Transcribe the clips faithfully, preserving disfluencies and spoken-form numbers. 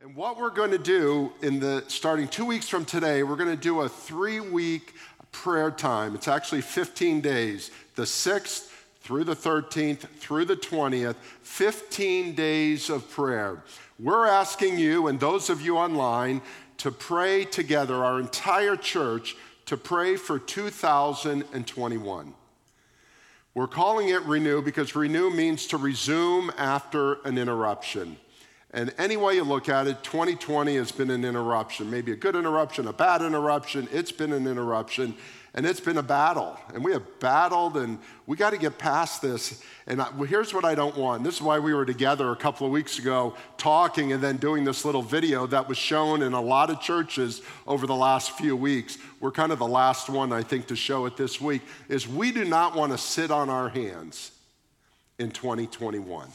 And what we're going to do in the starting two weeks from today, we're going to do a three-week prayer time. It's actually fifteen days, the sixth through the thirteenth through the twentieth, fifteen days of prayer. We're asking you and those of you online to pray together, our entire church, to pray for two thousand twenty-one. We're calling it Renew because renew means to resume after an interruption. And any way you look at it, twenty twenty has been an interruption, maybe a good interruption, a bad interruption. It's been an interruption, and it's been a battle. And we have battled, and we got to get past this. And I, well, here's what I don't want. This is why we were together a couple of weeks ago talking and then doing this little video that was shown in a lot of churches over the last few weeks. We're kind of the last one, I think, to show it this week, is we do not want to sit on our hands in twenty twenty-one.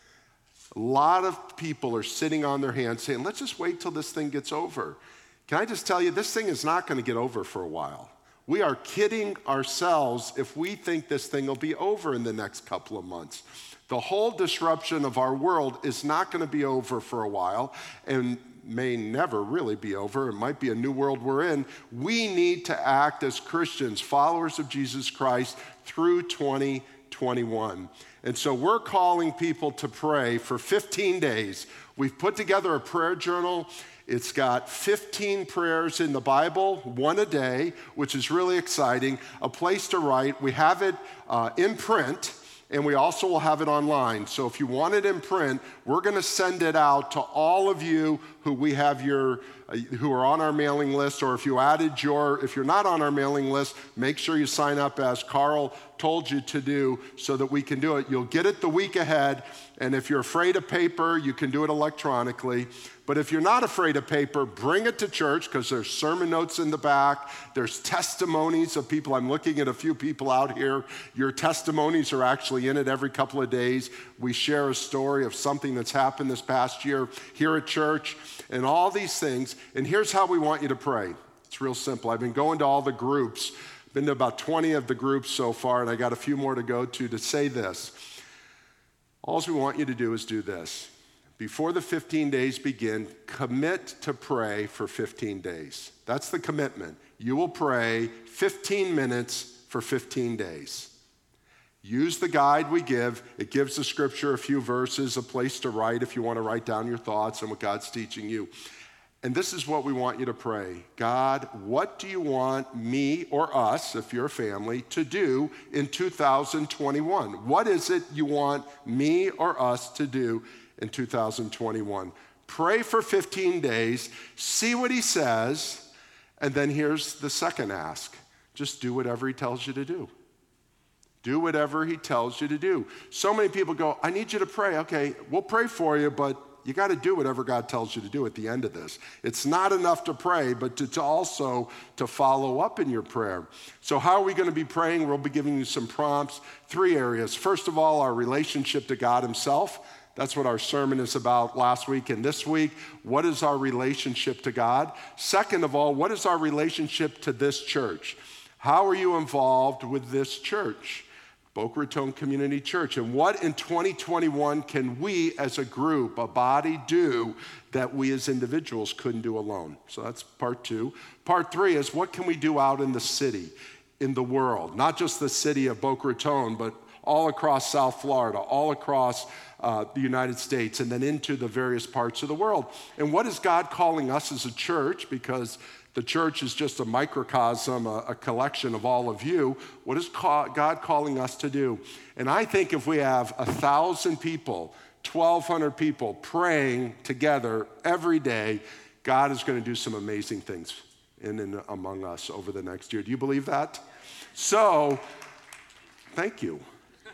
A lot of people are sitting on their hands saying, let's just wait till this thing gets over. Can I just tell you, this thing is not going to get over for a while. We are kidding ourselves if we think this thing will be over in the next couple of months. The whole disruption of our world is not going to be over for a while and may never really be over. It might be a new world we're in. We need to act as Christians, followers of Jesus Christ, through twenty twenty-one. And so we're calling people to pray for fifteen days. We've put together a prayer journal. It's got fifteen prayers in the Bible, one a day, which is really exciting, a place to write. We have it uh, in print, and we also will have it online. So if you want it in print, we're going to send it out to all of you who we have your, uh, who are on our mailing list, or if you added your, if you're not on our mailing list, make sure you sign up as Carl told you to do so that we can do it. You'll get it the week ahead, and if you're afraid of paper, you can do it electronically. But if you're not afraid of paper, bring it to church because there's sermon notes in the back. There's testimonies of people. I'm looking at a few people out here. Your testimonies are actually in it every couple of days. We share a story of something that's happened this past year here at church and all these things. And here's how we want you to pray. It's real simple. I've been going to all the groups. Been to about twenty of the groups so far, and I got a few more to go to to say this. All we want you to do is do this. Before the fifteen days begin, commit to pray for fifteen days. That's the commitment. You will pray fifteen minutes for fifteen days. Use the guide we give. It gives the scripture a few verses, a place to write if you want to write down your thoughts and what God's teaching you. And this is what we want you to pray. God, what do you want me or us, if you're a family, to do in two thousand twenty-one? What is it you want me or us to do in two thousand twenty-one? Pray for fifteen days, see what he says, and then here's the second ask. Just do whatever he tells you to do. Do whatever he tells you to do. So many people go, I need you to pray. Okay, we'll pray for you, but you got to do whatever God tells you to do at the end of this. It's not enough to pray, but to, to also to follow up in your prayer. So how are we going to be praying? We'll be giving you some prompts. Three areas. First of all, our relationship to God himself. That's what our sermon is about last week and this week. What is our relationship to God? Second of all, what is our relationship to this church? How are you involved with this church? Boca Raton Community Church. And what in twenty twenty-one can we as a group, a body, do that we as individuals couldn't do alone? So that's part two. Part three is what can we do out in the city, in the world? Not just the city of Boca Raton, but all across South Florida, all across uh, the United States, and then into the various parts of the world. And what is God calling us as a church? Because the church is just a microcosm, a, a collection of all of you. What is ca- God calling us to do? And I think if we have a thousand people, twelve hundred people praying together every day, God is going to do some amazing things in and among us over the next year. Do you believe that? So, thank you.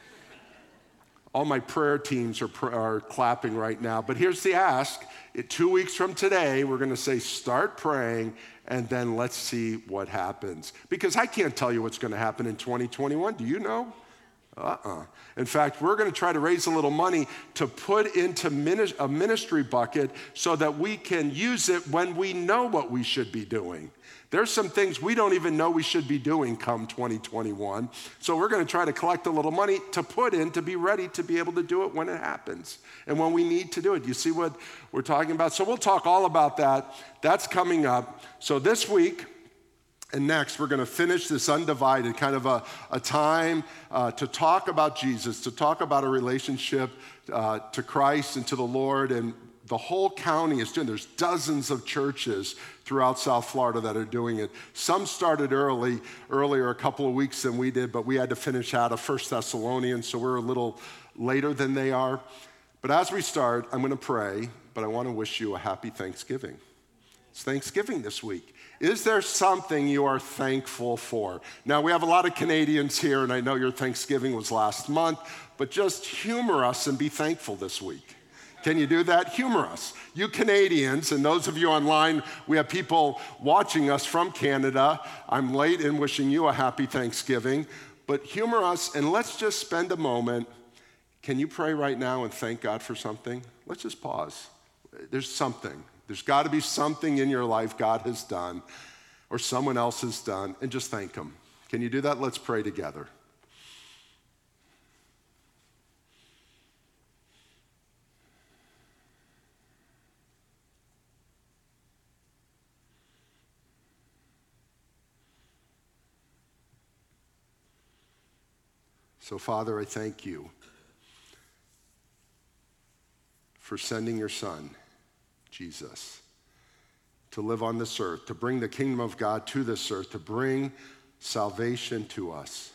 All my prayer teams are, pr- are clapping right now. But here's the ask. It, two weeks from today, we're going to say, start praying, and then let's see what happens. Because I can't tell you what's going to happen in twenty twenty-one. Do you know? Uh-uh. In fact, we're going to try to raise a little money to put into a ministry bucket so that we can use it when we know what we should be doing. There's some things we don't even know we should be doing come twenty twenty-one. So we're going to try to collect a little money to put in to be ready to be able to do it when it happens and when we need to do it. You see what we're talking about? So we'll talk all about that. That's coming up. So this week and next, we're going to finish this Undivided, kind of a, a time uh, to talk about Jesus, to talk about a relationship uh, to Christ and to the Lord. And the whole county is doing, there's dozens of churches throughout South Florida that are doing it. Some started early, earlier, a couple of weeks than we did, but we had to finish out of First Thessalonians, so we're a little later than they are. But as we start, I'm going to pray, but I want to wish you a happy Thanksgiving. It's Thanksgiving this week. Is there something you are thankful for? Now, we have a lot of Canadians here, and I know your Thanksgiving was last month, but just humor us and be thankful this week. Can you do that? Humor us. You Canadians, and those of you online, we have people watching us from Canada. I'm late in wishing you a happy Thanksgiving, but humor us, and let's just spend a moment. Can you pray right now and thank God for something? Let's just pause. There's something. There's got to be something in your life God has done or someone else has done, and just thank Him. Can you do that? Let's pray together. So, Father, I thank you for sending your Son, Jesus, to live on this earth, to bring the kingdom of God to this earth, to bring salvation to us.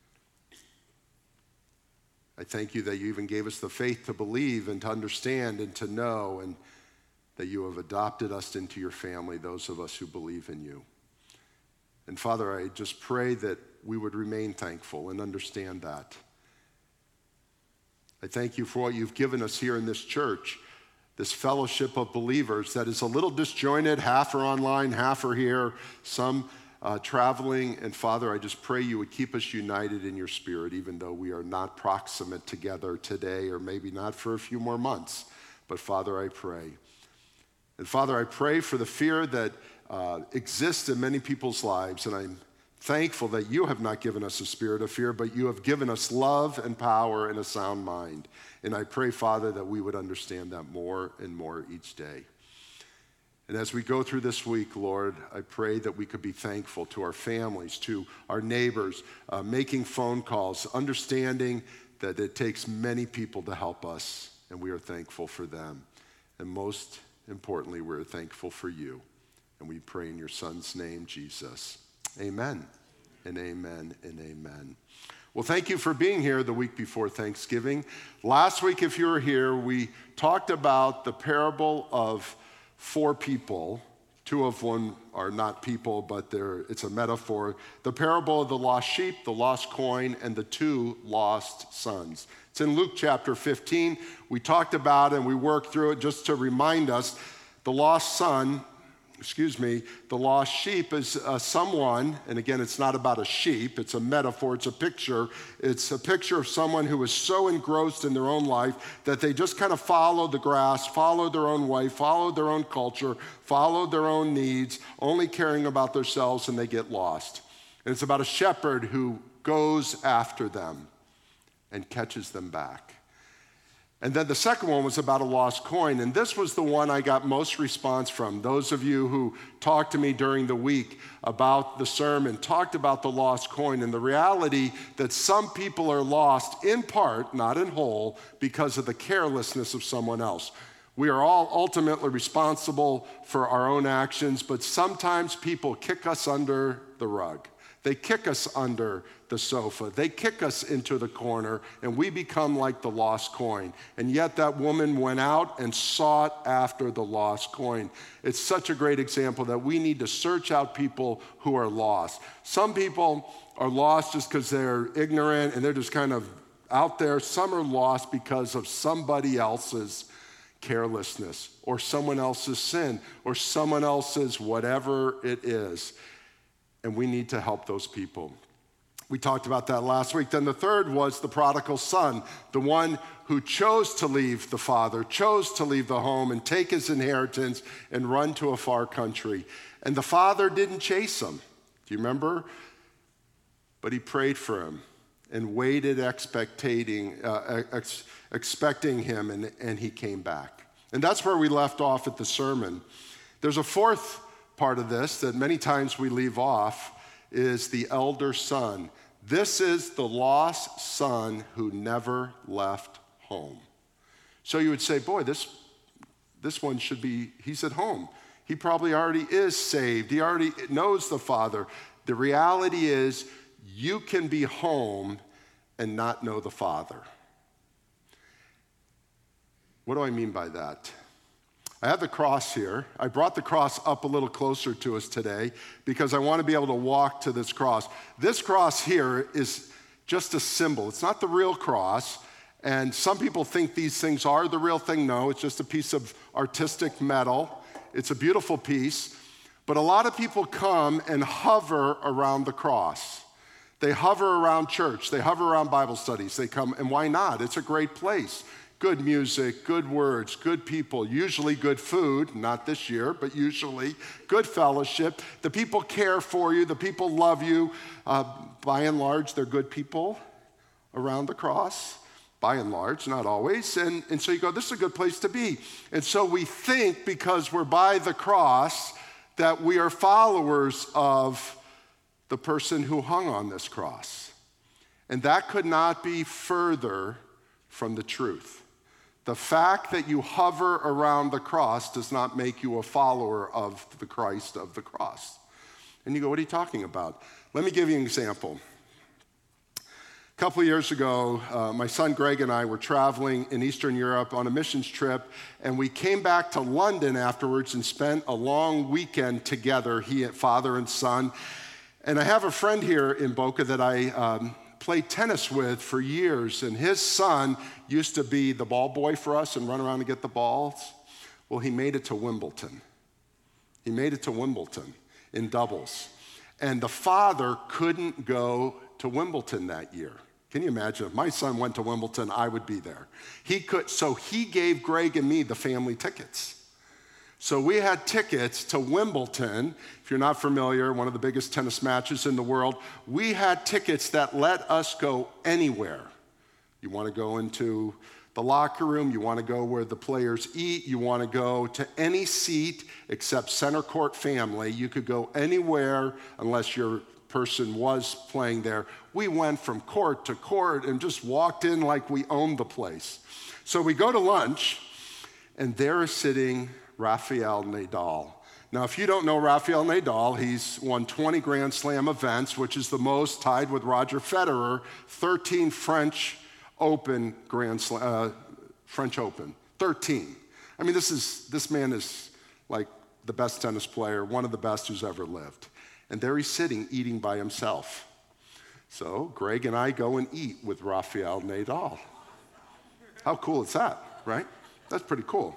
I thank you that you even gave us the faith to believe and to understand and to know, and that you have adopted us into your family, those of us who believe in you. And Father, I just pray that we would remain thankful and understand that. I thank you for what you've given us here in this church, this fellowship of believers that is a little disjointed. Half are online, half are here, some uh, traveling. And Father, I just pray you would keep us united in your spirit, even though we are not proximate together today, or maybe not for a few more months. But Father, I pray. And Father, I pray for the fear that uh, exists in many people's lives, and I'm thankful that you have not given us a spirit of fear, but you have given us love and power and a sound mind. And I pray, Father, that we would understand that more and more each day. And as we go through this week, Lord, I pray that we could be thankful to our families, to our neighbors, uh, making phone calls, understanding that it takes many people to help us, and we are thankful for them. And most importantly, we're thankful for you. And we pray in your Son's name, Jesus. Amen and amen and amen. Well, thank you for being here the week before Thanksgiving. Last week, if you were here, we talked about the parable of four people. Two of them are not people, but they're, it's a metaphor. The parable of the lost sheep, the lost coin, and the two lost sons. It's in Luke chapter fifteen. We talked about it and we worked through it just to remind us. The lost son excuse me, the lost sheep is uh, someone, and again, it's not about a sheep, it's a metaphor, it's a picture. It's a picture of someone who is so engrossed in their own life that they just kind of follow the grass, follow their own way, follow their own culture, follow their own needs, only caring about themselves, and they get lost. And it's about a shepherd who goes after them and catches them back. And then the second one was about a lost coin, and this was the one I got most response from. Those of you who talked to me during the week about the sermon talked about the lost coin and the reality that some people are lost in part, not in whole, because of the carelessness of someone else. We are all ultimately responsible for our own actions, but sometimes people kick us under the rug. They kick us under the sofa. They kick us into the corner, and we become like the lost coin. And yet that woman went out and sought after the lost coin. It's such a great example that we need to search out people who are lost. Some people are lost just because they're ignorant and they're just kind of out there. Some are lost because of somebody else's carelessness or someone else's sin or someone else's whatever it is. And we need to help those people. We talked about that last week. Then the third was the prodigal son, the one who chose to leave the father, chose to leave the home and take his inheritance and run to a far country. And the father didn't chase him. Do you remember? But he prayed for him and waited expecting, uh, ex- expecting him, and, and he came back. And that's where we left off at the sermon. There's a fourth part of this that many times we leave off, is the elder son. This is the lost son who never left home. So you would say, boy, this, this one should be, he's at home. He probably already is saved. He already knows the Father. The reality is you can be home and not know the Father. What do I mean by that? I have the cross here. I brought the cross up a little closer to us today because I want to be able to walk to this cross. This cross here is just a symbol. It's not the real cross. And some people think these things are the real thing. No, it's just a piece of artistic metal. It's a beautiful piece. But a lot of people come and hover around the cross. They hover around church. They hover around Bible studies. They come, and why not? It's a great place. Good music, good words, good people, usually good food, not this year, but usually good fellowship. The people care for you, the people love you. Uh, by and large, they're good people around the cross. By and large, not always. And, and so you go, this is a good place to be. And so we think because we're by the cross that we are followers of the person who hung on this cross. And that could not be further from the truth. The fact that you hover around the cross does not make you a follower of the Christ of the cross. And you go, what are you talking about? Let me give you an example. A couple of years ago, uh, my son Greg and I were traveling in Eastern Europe on a missions trip, and we came back to London afterwards and spent a long weekend together, he, father and son. And I have a friend here in Boca that I um, played tennis with for years, and his son used to be the ball boy for us and run around and get the balls. Well, he made it to Wimbledon. He made it to Wimbledon in doubles. And the father couldn't go to Wimbledon that year. Can you imagine? If my son went to Wimbledon, I would be there. He could, so he gave Greg and me the family tickets. So we had tickets to Wimbledon. If you're not familiar, one of the biggest tennis matches in the world. We had tickets that let us go anywhere. You want to go into the locker room, you want to go where the players eat, you want to go to any seat except center court family. You could go anywhere unless your person was playing there. We went from court to court and just walked in like we owned the place. So we go to lunch, and there is sitting Rafael Nadal. Now, if you don't know Rafael Nadal, he's won twenty Grand Slam events, which is the most, tied with Roger Federer, thirteen French Open Grand Slam, uh, French Open, thirteen. I mean, this is this man is like the best tennis player, one of the best who's ever lived. And there he's sitting, eating by himself. So Greg and I go and eat with Rafael Nadal. How cool is that, right? That's pretty cool.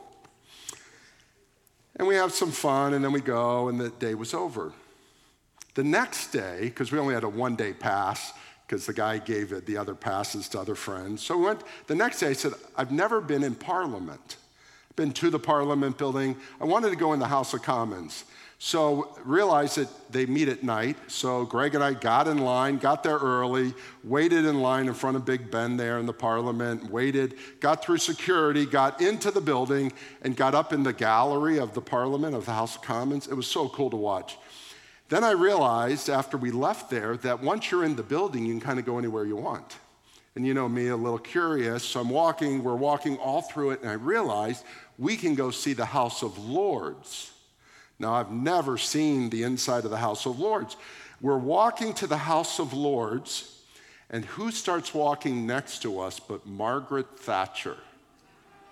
And we have some fun, and then we go, and the day was over. The next day, because we only had a one-day pass, because the guy gave it the other passes to other friends. So we went, the next day I said, I've never been in Parliament. I've been to the Parliament building. I wanted to go in the House of Commons. So realized that they meet at night. So Greg and I got in line, got there early, waited in line in front of Big Ben there in the Parliament, waited, got through security, got into the building, and got up in the gallery of the Parliament, of the House of Commons. It was so cool to watch. Then I realized after we left there that once you're in the building, you can kind of go anywhere you want. And you know me, a little curious, so I'm walking, we're walking all through it, and I realized we can go see the House of Lords. Now, I've never seen the inside of the House of Lords. We're walking to the House of Lords, and who starts walking next to us but Margaret Thatcher?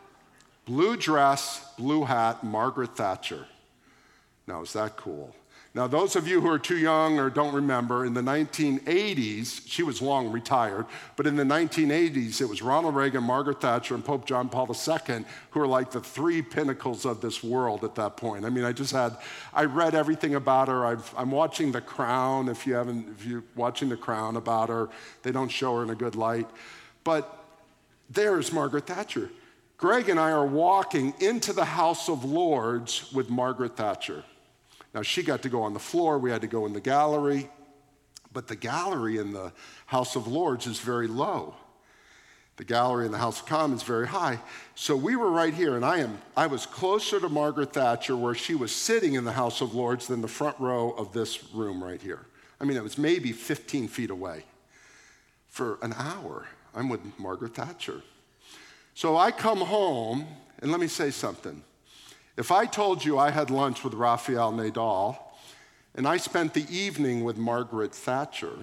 Blue dress, blue hat, Margaret Thatcher. Now, is that cool? Now, those of you who are too young or don't remember, in the nineteen eighties, she was long retired, but in the nineteen eighties, it was Ronald Reagan, Margaret Thatcher, and Pope John Paul the Second who were like the three pinnacles of this world at that point. I mean, I just had, I read everything about her. I've, I'm watching The Crown. If you haven't, if you're watching The Crown about her, they don't show her in a good light. But there's Margaret Thatcher. Greg and I are walking into the House of Lords with Margaret Thatcher. Now, she got to go on the floor. We had to go in the gallery. But the gallery in the House of Lords is very low. The gallery in the House of Commons is very high. So we were right here, and I am I was closer to Margaret Thatcher where she was sitting in the House of Lords than the front row of this room right here. I mean, it was maybe fifteen feet away. For an hour, I'm with Margaret Thatcher. So I come home, and let me say something. If I told you I had lunch with Rafael Nadal and I spent the evening with Margaret Thatcher,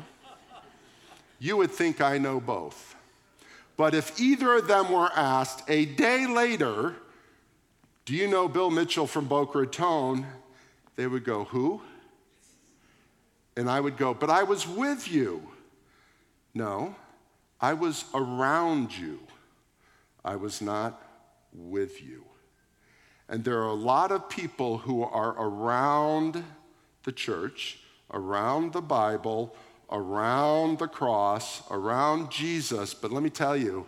you would think I know both. But if either of them were asked a day later, do you know Bill Mitchell from Boca Raton? They would go, who? And I would go, but I was with you. No, I was around you. I was not with you. And there are a lot of people who are around the church, around the Bible, around the cross, around Jesus. But let me tell you,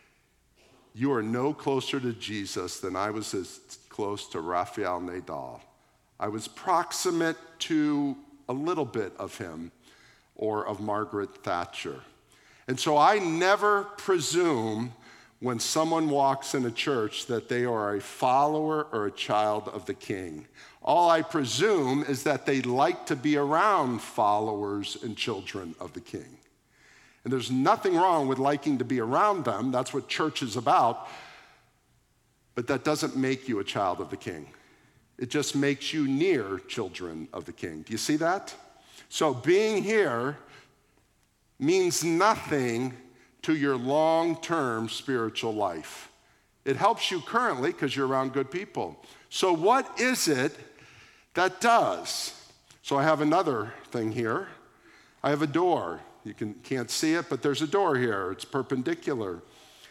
you are no closer to Jesus than I was as close to Rafael Nadal. I was proximate to a little bit of him or of Margaret Thatcher. And so I never presume when someone walks in a church that they are a follower or a child of the King. All I presume is that they like to be around followers and children of the King. And there's nothing wrong with liking to be around them. That's what church is about. But that doesn't make you a child of the King. It just makes you near children of the King. Do you see that? So being here means nothing to your long-term spiritual life. It helps you currently because you're around good people. So what is it that does? So I have another thing here. I have a door. You can, can't see it, but there's a door here. It's perpendicular.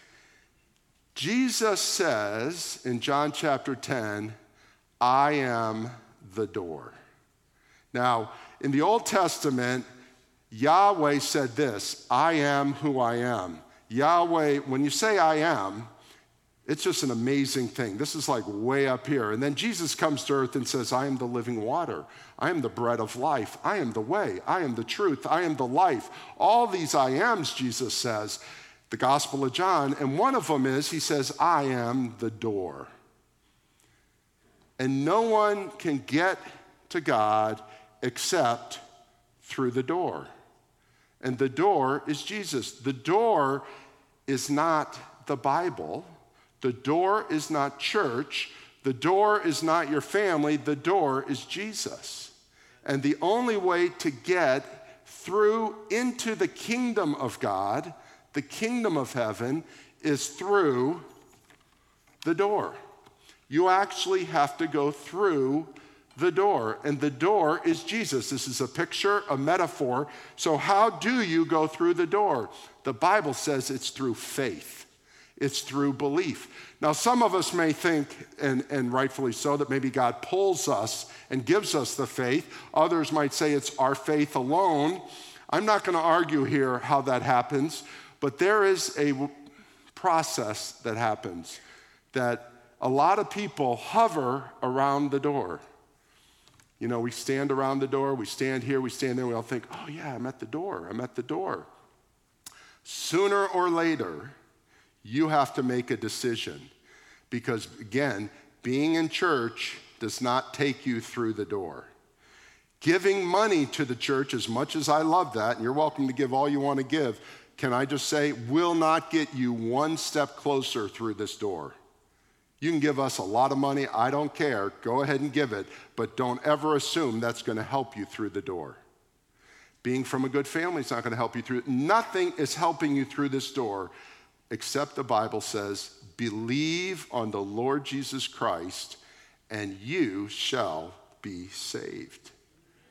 Jesus says in John chapter ten, I am the door. Now, in the Old Testament, Yahweh said this, I am who I am. Yahweh, when you say I am, it's just an amazing thing. This is like way up here. And then Jesus comes to earth and says, I am the living water. I am the bread of life. I am the way. I am the truth. I am the life. All these I ams, Jesus says, the Gospel of John. And one of them is, he says, I am the door. And no one can get to God except through the door. And the door is Jesus. The door is not the Bible. The door is not church. The door is not your family. The door is Jesus. And the only way to get through into the kingdom of God, the kingdom of heaven, is through the door. You actually have to go through the door, and the door is Jesus. This is a picture, a metaphor. So how do you go through the door? The Bible says it's through faith. It's through belief. Now, some of us may think, and, and rightfully so, that maybe God pulls us and gives us the faith. Others might say it's our faith alone. I'm not going to argue here how that happens, but there is a process that happens that a lot of people hover around the door. You know, we stand around the door, we stand here, we stand there, we all think, oh yeah, I'm at the door, I'm at the door. Sooner or later, you have to make a decision because, again, being in church does not take you through the door. Giving money to the church, as much as I love that, and you're welcome to give all you want to give, can I just say, will not get you one step closer through this door. You can give us a lot of money, I don't care, go ahead and give it, but don't ever assume that's going to help you through the door. Being from a good family is not going to help you through it. Nothing is helping you through this door except the Bible says, believe on the Lord Jesus Christ and you shall be saved.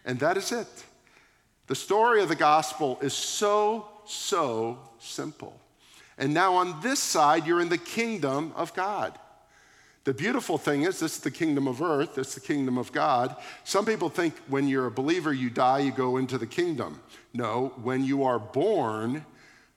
And that is it. The story of the gospel is so, so simple. And now on this side, you're in the kingdom of God. The beautiful thing is, this is the kingdom of earth, this is the kingdom of God. Some people think when you're a believer, you die, you go into the kingdom. No, when you are born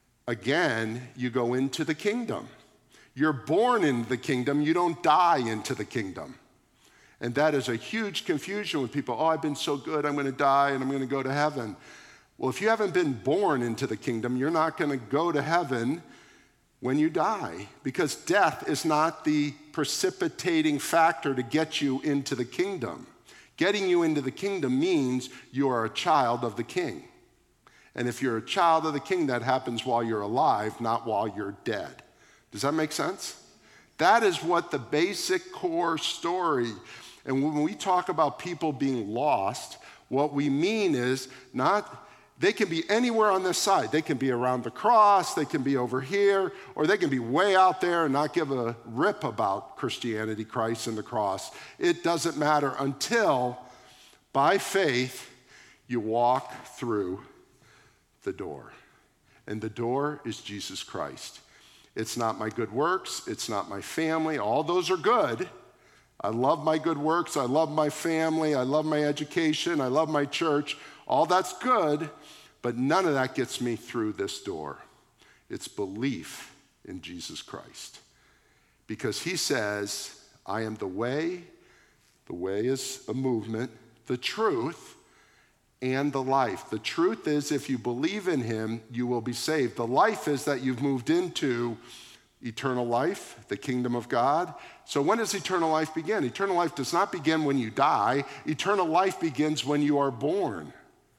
again, you go into the kingdom. You're born into the kingdom, you don't die into the kingdom. And that is a huge confusion with people. Oh, I've been so good, I'm going to die and I'm going to go to heaven. Well, if you haven't been born into the kingdom, you're not going to go to heaven when you die, because death is not the precipitating factor to get you into the kingdom. Getting you into the kingdom means you are a child of the king. And if you're a child of the king, that happens while you're alive, not while you're dead. Does that make sense? That is what the basic core story. And when we talk about people being lost, what we mean is not, they can be anywhere on this side. They can be around the cross, they can be over here, or they can be way out there and not give a rip about Christianity, Christ, and the cross. It doesn't matter until, by faith, you walk through the door. And the door is Jesus Christ. It's not my good works, it's not my family. All those are good. I love my good works, I love my family, I love my education, I love my church. All that's good, but none of that gets me through this door. It's belief in Jesus Christ. Because he says, I am the way, the way is a movement, the truth, and the life. The truth is, if you believe in him, you will be saved. The life is that you've moved into eternal life, the kingdom of God. So when does eternal life begin? Eternal life does not begin when you die. Eternal life begins when you are born.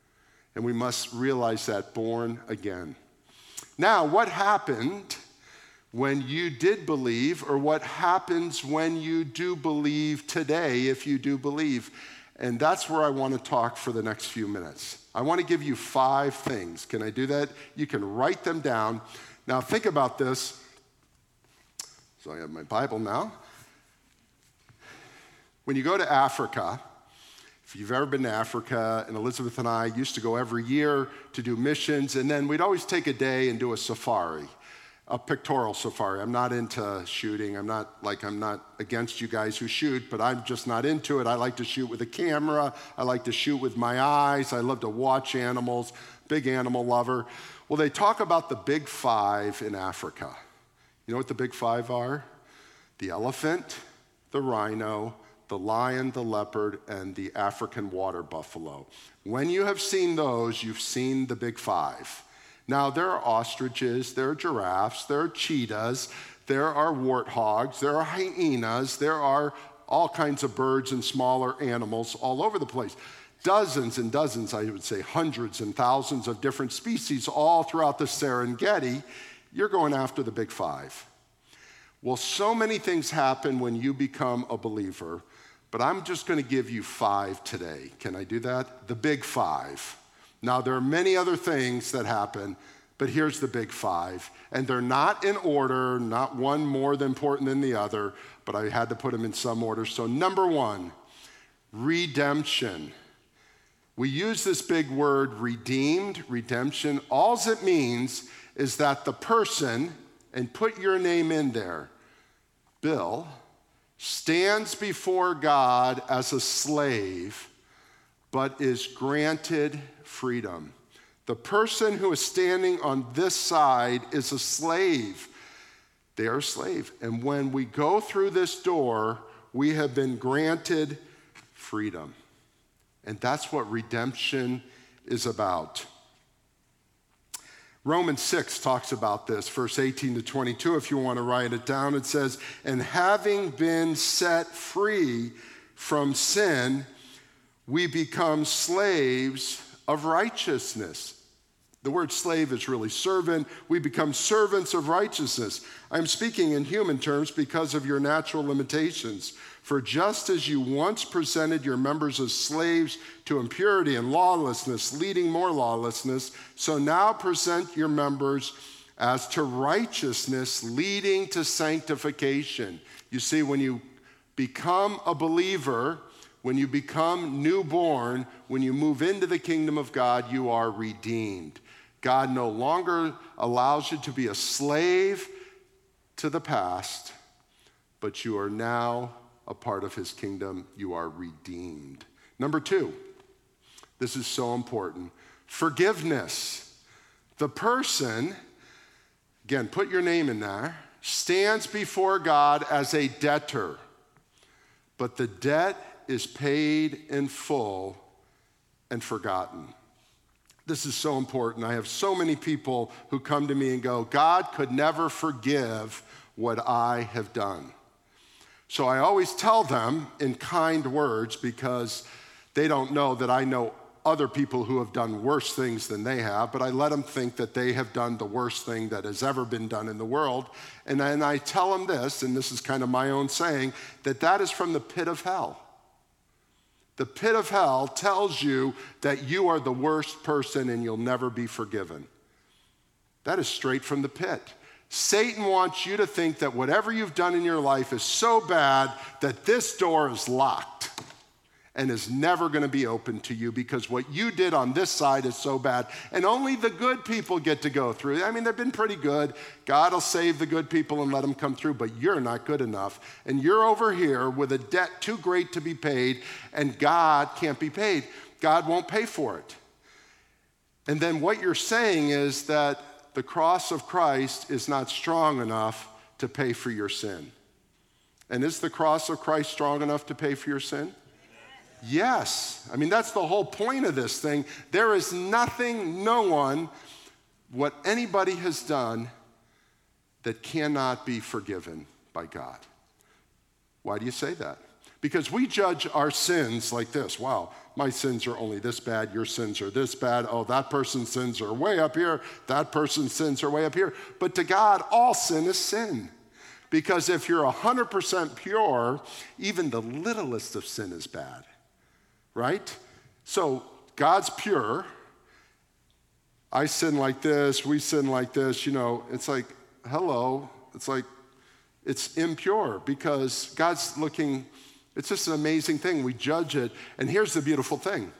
And we must realize that, born again. Now, what happened when you did believe, or what happens when you do believe today, if you do believe? And that's where I want to talk for the next few minutes. I want to give you five things. Can I do that? You can write them down. Now, think about this. So I have my Bible now. When you go to Africa, if you've ever been to Africa, and Elizabeth and I used to go every year to do missions, and then we'd always take a day and do a safari, a pictorial safari. I'm not into shooting. I'm not like I'm not against you guys who shoot, but I'm just not into it. I like to shoot with a camera. I like to shoot with my eyes. I love to watch animals, big animal lover. Well, they talk about the big five in Africa. You know what the big five are? The elephant, the rhino, the lion, the leopard, and the African water buffalo. When you have seen those, you've seen the big five. Now, there are ostriches, there are giraffes, there are cheetahs, there are warthogs, there are hyenas, there are all kinds of birds and smaller animals all over the place. Dozens and dozens, I would say hundreds and thousands of different species all throughout the Serengeti. You're going after the big five. Well, so many things happen when you become a believer, but I'm just going to give you five today. Can I do that? The big five. Now, there are many other things that happen, but here's the big five. And they're not in order, not one more important than the other, but I had to put them in some order. So number one, redemption. We use this big word, redeemed, redemption. All it means is that the person, and put your name in there, Bill, stands before God as a slave, but is granted freedom. The person who is standing on this side is a slave. They are a slave. And when we go through this door, we have been granted freedom. And that's what redemption is about. Romans six talks about this, verse eighteen to twenty-two, if you want to write it down. It says, and having been set free from sin, we become slaves of righteousness. The word slave is really servant. We become servants of righteousness. I'm speaking in human terms because of your natural limitations. For just as you once presented your members as slaves to impurity and lawlessness, leading more lawlessness, so now present your members as to righteousness, leading to sanctification. You see, when you become a believer, When you become newborn, when you move into the kingdom of God, you are redeemed. God no longer allows you to be a slave to the past, but you are now a part of his kingdom. You are redeemed. Number two, this is so important, forgiveness. The person, again, put your name in there, stands before God as a debtor, but the debt is paid in full and forgotten. This is so important. I have so many people who come to me and go, God could never forgive what I have done. So I always tell them in kind words, because they don't know that I know other people who have done worse things than they have, but I let them think that they have done the worst thing that has ever been done in the world. And then I tell them this, and this is kind of my own saying, that that is from the pit of hell. The pit of hell tells you that you are the worst person and you'll never be forgiven. That is straight from the pit. Satan wants you to think that whatever you've done in your life is so bad that this door is locked and is never going to be open to you, because what you did on this side is so bad. And only the good people get to go through. I mean, they've been pretty good. God will save the good people and let them come through, but you're not good enough. And you're over here with a debt too great to be paid, and God can't be paid. God won't pay for it. And then what you're saying is that the cross of Christ is not strong enough to pay for your sin. And is the cross of Christ strong enough to pay for your sin? Yes. I mean, that's the whole point of this thing. There is nothing, no one, what anybody has done that cannot be forgiven by God. Why do you say that? Because we judge our sins like this. Wow, my sins are only this bad, your sins are this bad. Oh, that person's sins are way up here, that person's sins are way up here. But to God, all sin is sin. Because if you're one hundred percent pure, even the littlest of sin is bad. Right? So God's pure. I sin like this, we sin like this, you know, it's like, hello, it's like, it's impure because God's looking, it's just an amazing thing. We judge it, and here's the beautiful thing.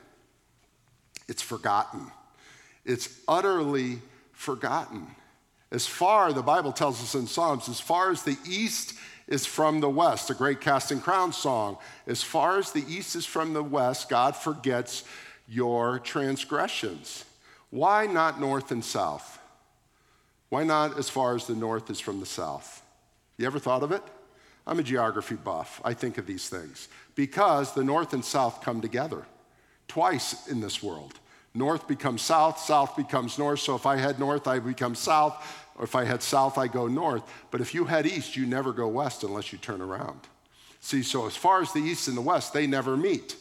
It's forgotten. It's utterly forgotten. As far, the Bible tells us in Psalms, as far as the east is from the west, a great Casting Crowns song. As far as the east is from the west, God forgets your transgressions. Why not north and south? Why not as far as the north is from the south? You ever thought of it? I'm a geography buff. I think of these things. Because the north and south come together twice in this world. North becomes south, south becomes north. So if I head north, I become south. Or if I head south, I go north. But if you head east, you never go west unless you turn around. See, so as far as the east and the west, they never meet.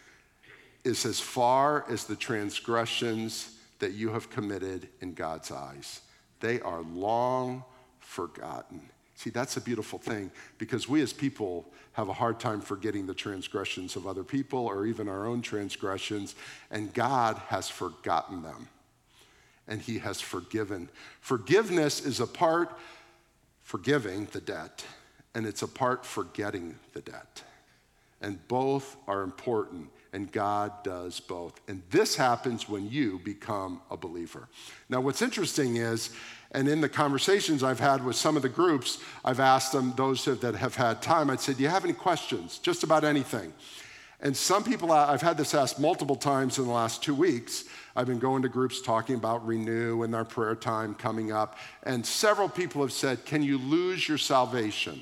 It's as far as the transgressions that you have committed in God's eyes. They are long forgotten. See, that's a beautiful thing, because we as people have a hard time forgetting the transgressions of other people or even our own transgressions, and God has forgotten them. And he has forgiven. Forgiveness is a part forgiving the debt, and it's a part forgetting the debt. And both are important, and God does both. And this happens when you become a believer. Now, what's interesting is, and in the conversations I've had with some of the groups, I've asked them, those that have had time, I'd said, do you have any questions? Just about anything. And some people, I've had this asked multiple times in the last two weeks. I've been going to groups talking about Renew and our prayer time coming up. And several people have said, can you lose your salvation?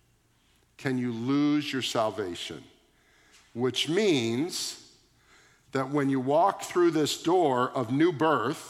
Can you lose your salvation? Which means that when you walk through this door of new birth,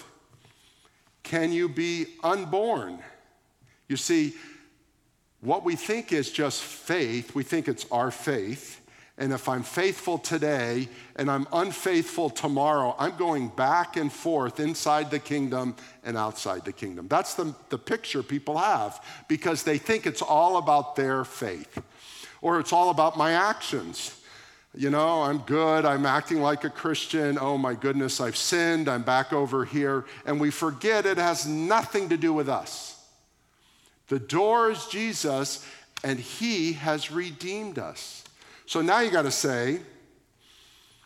can you be unborn? You see, what we think is just faith, we think it's our faith. And if I'm faithful today and I'm unfaithful tomorrow, I'm going back and forth inside the kingdom and outside the kingdom. That's the, the picture people have, because they think it's all about their faith, or it's all about my actions. You know, I'm good, I'm acting like a Christian. Oh my goodness, I've sinned, I'm back over here. And we forget it has nothing to do with us. The door is Jesus, and he has redeemed us. So now you got to say,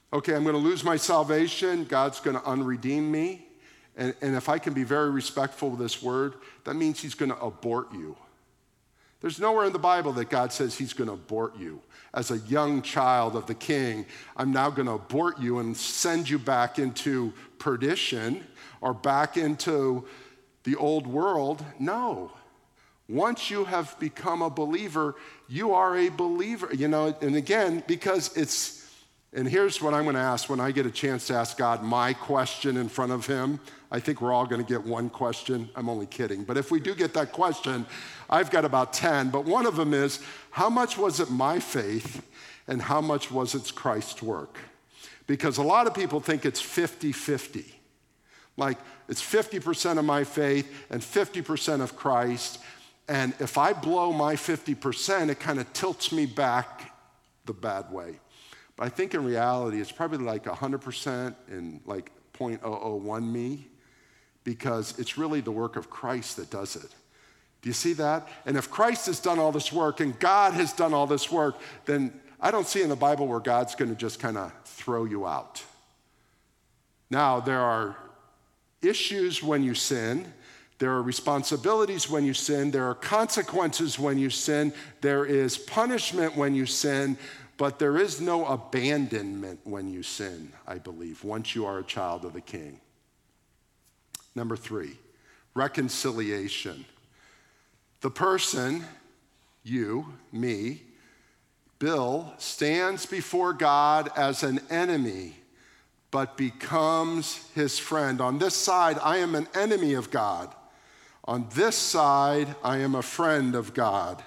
Okay, I'm going to lose my salvation. God's going to unredeem me. And, and if I can be very respectful with this word, that means he's going to abort you. There's nowhere in the Bible that God says he's going to abort you. As a young child of the king, I'm now going to abort you and send you back into perdition or back into the old world. No. Once you have become a believer, you are a believer. You know, and again, because it's, and here's what I'm going to ask when I get a chance to ask God my question in front of him. I think we're all going to get one question. I'm only kidding. But if we do get that question, I've got about ten. But one of them is, how much was it my faith and how much was it Christ's work? Because a lot of people think it's fifty-fifty. Like it's fifty percent of my faith and fifty percent of Christ. And if I blow my fifty percent, it kind of tilts me back the bad way. But I think in reality, it's probably like one hundred percent and like zero point zero zero one me, because it's really the work of Christ that does it. Do you see that? And if Christ has done all this work and God has done all this work, then I don't see in the Bible where God's going to just kind of throw you out. Now, there are issues when you sin. There are responsibilities when you sin. There are consequences when you sin. There is punishment when you sin. But there is no abandonment when you sin, I believe, once you are a child of the King. Number three, reconciliation. The person, you, me, Bill, stands before God as an enemy, but becomes his friend. On this side, I am an enemy of God. On this side, I am a friend of God.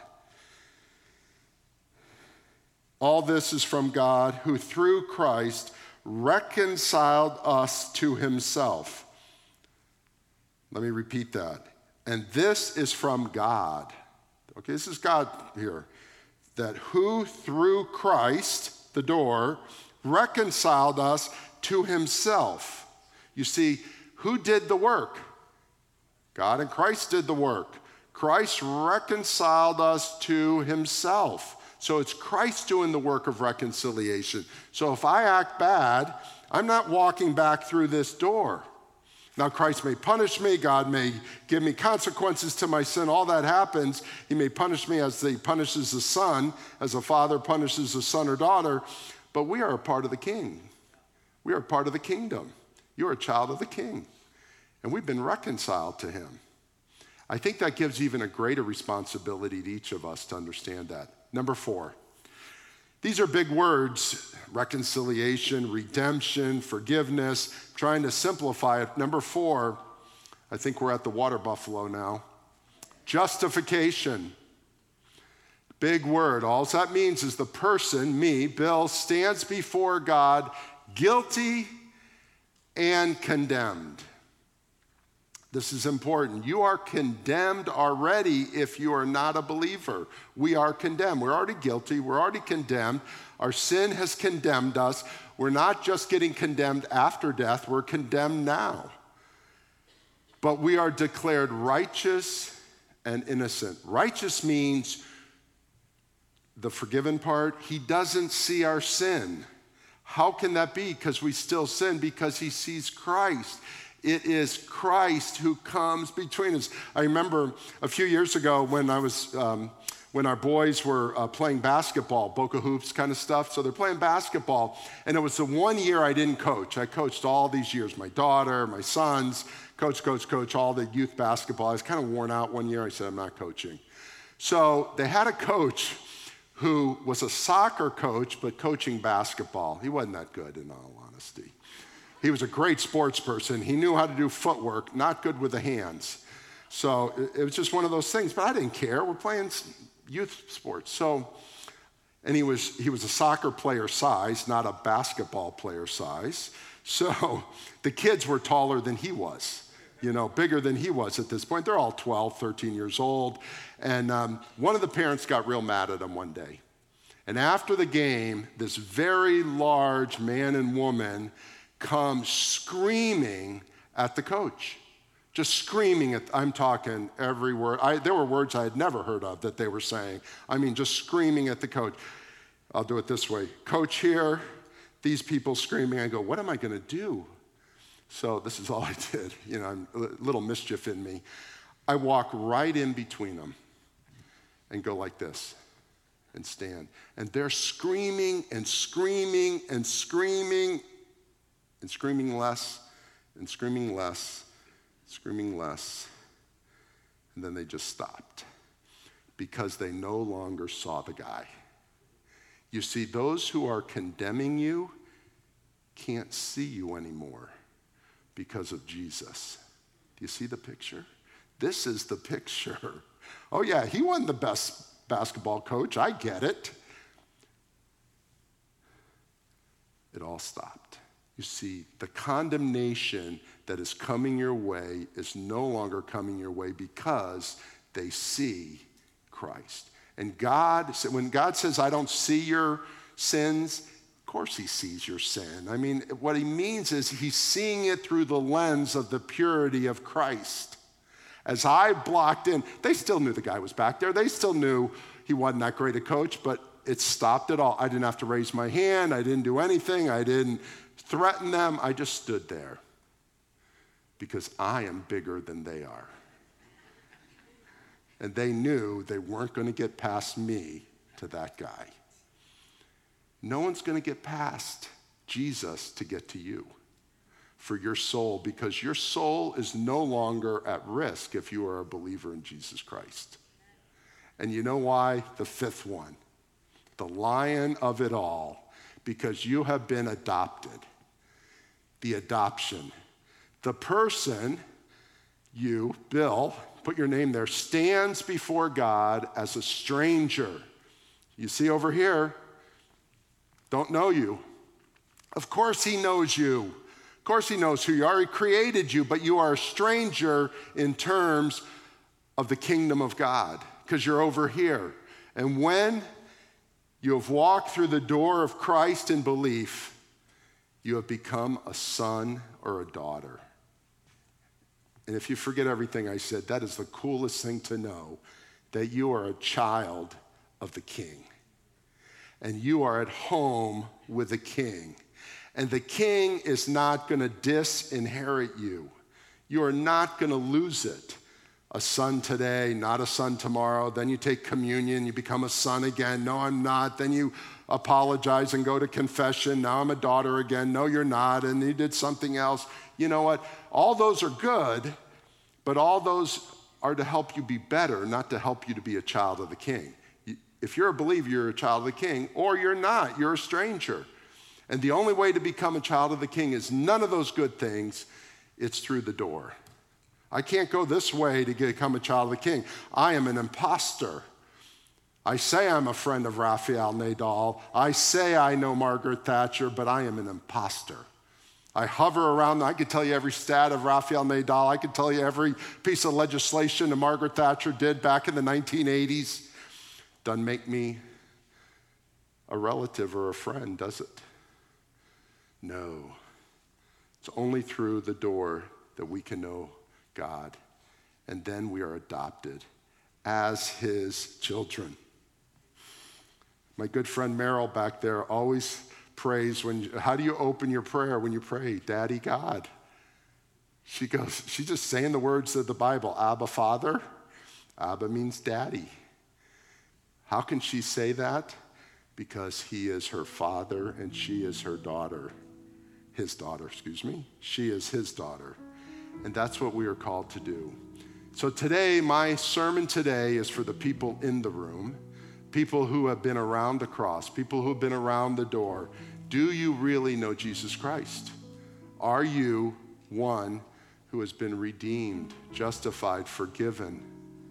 All this is from God, who through Christ reconciled us to himself. Let me repeat that. And this is from God. Okay, this is God here. That who through Christ, the door, reconciled us to himself. You see, who did the work? God and Christ did the work. Christ reconciled us to himself. So it's Christ doing the work of reconciliation. So if I act bad, I'm not walking back through this door. Now, Christ may punish me. God may give me consequences to my sin. All that happens. He may punish me as he punishes the son, as a father punishes a son or daughter. But we are a part of the king. We are a part of the kingdom. You're a child of the king. And we've been reconciled to him. I think that gives even a greater responsibility to each of us to understand that. Number four. These are big words: reconciliation, redemption, forgiveness. I'm trying to simplify it. Number four, I think we're at the water buffalo now. Justification. Big word. All that means is the person, me, Bill, stands before God guilty and condemned. This is important. You are condemned already if you are not a believer. We are condemned. We're already guilty. We're already condemned. Our sin has condemned us. We're not just getting condemned after death. We're condemned now. But we are declared righteous and innocent. Righteous means the forgiven part. He doesn't see our sin. How can that be? Because we still sin, because he sees Christ. It is Christ who comes between us. I remember a few years ago when I was, um, when our boys were uh, playing basketball, Boca Hoops kind of stuff. So they're playing basketball, and it was the one year I didn't coach. I coached all these years, my daughter, my sons, coach, coach, coach, all the youth basketball. I was kind of worn out one year. I said, I'm not coaching. So they had a coach who was a soccer coach, but coaching basketball. He wasn't that good, in all honesty. He was a great sports person. He knew how to do footwork, not good with the hands. So it, it was just one of those things, but I didn't care. We're playing youth sports. So, and he was, he was a soccer player size, not a basketball player size. So the kids were taller than he was, you know, bigger than he was at this point. They're all twelve, thirteen years old. And um, one of the parents got real mad at him one day. And after the game, this very large man and woman come screaming at the coach. Just screaming at, I'm talking every word. I, there were words I had never heard of that they were saying. I mean, just screaming at the coach. I'll do it this way. Coach here, these people screaming. I go, what am I going to do? So this is all I did. You know, I'm, a little mischief in me. I walk right in between them and go like this and stand. And they're screaming and screaming and screaming and screaming less and screaming less, screaming less. And then they just stopped because they no longer saw the guy. You see, those who are condemning you can't see you anymore because of Jesus. Do you see the picture? This is the picture. Oh yeah, he won the best basketball coach. I get it. It all stopped. You see, the condemnation that is coming your way is no longer coming your way because they see Christ. And God, when God says, I don't see your sins, of course he sees your sin. I mean, what he means is he's seeing it through the lens of the purity of Christ. As I blocked in, they still knew the guy was back there. They still knew he wasn't that great a coach, but it stopped it all. I didn't have to raise my hand. I didn't do anything. I didn't threaten them. I just stood there because I am bigger than they are. And they knew they weren't going to get past me to that guy. No one's going to get past Jesus to get to you for your soul, because your soul is no longer at risk if you are a believer in Jesus Christ. And you know why? The fifth one, the lion of it all, because you have been adopted. The adoption. The person, you, Bill, put your name there, stands before God as a stranger. You see over here, don't know you. Of course he knows you. Of course he knows who you are. He created you, but you are a stranger in terms of the kingdom of God because you're over here. And when you have walked through the door of Christ in belief, you have become a son or a daughter. And if you forget everything I said, that is the coolest thing to know, that you are a child of the King. And you are at home with the King. And the King is not going to disinherit you. You are not going to lose it. A son today, not a son tomorrow. Then you take communion, you become a son again. No, I'm not. Then you apologize and go to confession. Now I'm a daughter again. No, you're not. And you did something else. You know what? All those are good, but all those are to help you be better, not to help you to be a child of the King. If you're a believer, you're a child of the King, or you're not. You're a stranger. And the only way to become a child of the King is none of those good things. It's through the door. I can't go this way to become a child of the King. I am an imposter. I say I'm a friend of Rafael Nadal. I say I know Margaret Thatcher, but I am an imposter. I hover around. I could tell you every stat of Rafael Nadal. I could tell you every piece of legislation that Margaret Thatcher did back in the nineteen eighties. Doesn't make me a relative or a friend, does it? No. It's only through the door that we can know God. And then we are adopted as his children. My good friend Meryl back there always prays when, how do you open your prayer when you pray? Daddy God. She goes, she's just saying the words of the Bible. Abba, Father. Abba means daddy. How can she say that? Because he is her father and she is her daughter. His daughter, excuse me. She is his daughter. And that's what we are called to do. So today, my sermon today is for the people in the room, people who have been around the cross, people who have been around the door. Do you really know Jesus Christ? Are you one who has been redeemed, justified, forgiven,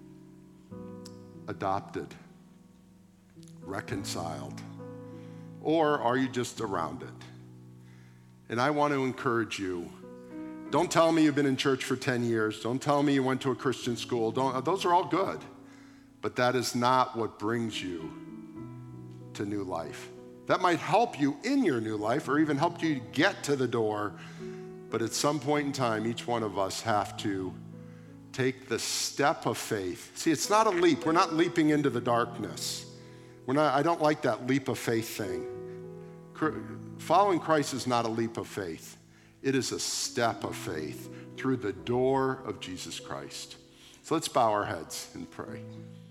adopted, reconciled? Or are you just around it? And I want to encourage you. Don't tell me you've been in church for ten years. Don't tell me you went to a Christian school. Don't, those are all good. But that is not what brings you to new life. That might help you in your new life or even help you get to the door. But at some point in time, each one of us have to take the step of faith. See, it's not a leap. We're not leaping into the darkness. We're not, I don't like that leap of faith thing. Following Christ is not a leap of faith. It is a step of faith through the door of Jesus Christ. So let's bow our heads and pray.